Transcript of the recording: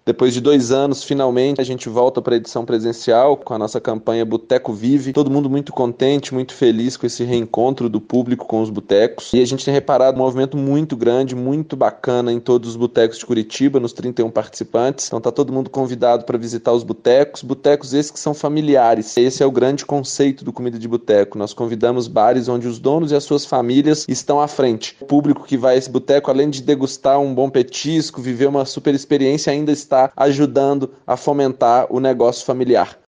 Depois de 2 anos, finalmente, a gente volta para a edição presencial com a nossa campanha Boteco Vive. Todo mundo muito contente, muito feliz com esse reencontro do público com os botecos. E a gente tem reparado um movimento muito grande, muito bacana em todos os botecos de Curitiba, nos 31 participantes. Então tá todo mundo convidado para visitar os botecos. Botecos esses que são familiares. Esse é o grande conceito do Comida de Boteco. Nós convidamos bares onde os donos e as suas famílias estão à frente. O público que vai a esse boteco, além de degustar um bom petisco, viver uma super experiência, ainda está ajudando a fomentar o negócio familiar.